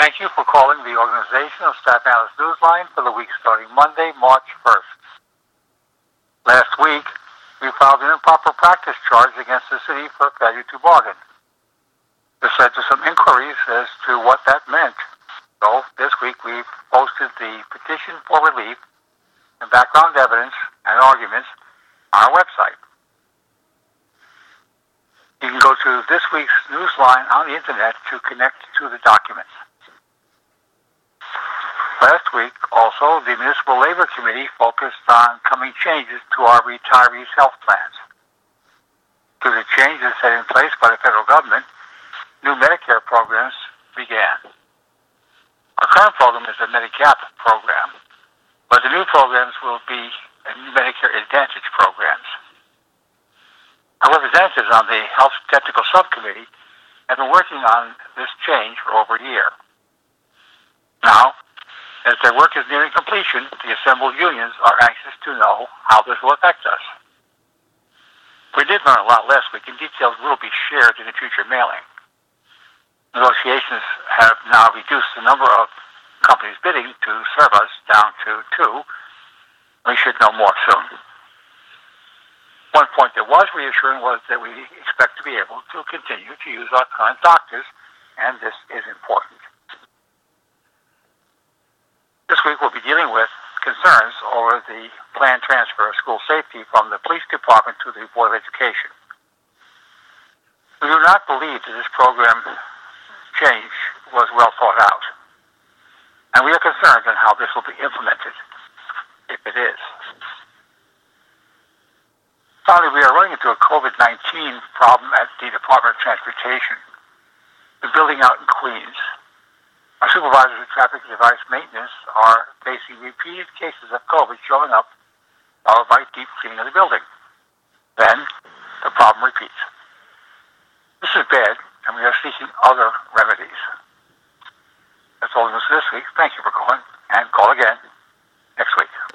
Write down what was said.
Thank you for calling the Organization of Staten Island Newsline for the week starting Monday, March 1st. Last week, we filed an improper practice charge against the city for failure to bargain. This led to some inquiries as to what that meant. So this week we've posted the petition for relief and background evidence and arguments on our website. You can go to this week's Newsline on the internet to connect to the documents. Last week, also, the Municipal Labor Committee focused on coming changes to our retirees' health plans. Through the changes set in place by the federal government, new Medicare programs began. Our current program is the Medigap program, but the new programs will be Medicare Advantage programs. Our representatives on the Health Technical Subcommittee have been working on this change for over a year. Now, as their work is nearing completion, the assembled unions are anxious to know how this will affect us. We did learn a lot last week, and details will be shared in the future mailing. Negotiations have now reduced the number of companies bidding to serve us down to 2. We should know more soon. One point that was reassuring was that we expect to be able to continue to use our current doctors, and this is important. This week we'll be dealing with concerns over the planned transfer of school safety from the police department to the Board of Education. We do not believe that this program change was well thought out, and we are concerned on how this will be implemented, if it is. Finally, we are running into a COVID-19 problem at the Department of Transportation. The building out in Queens. Our supervisors of traffic device maintenance are facing repeated cases of COVID showing up, followed by deep cleaning of the building. Then, the problem repeats. This is bad, and we are seeking other remedies. That's all the news this week. Thank you for calling.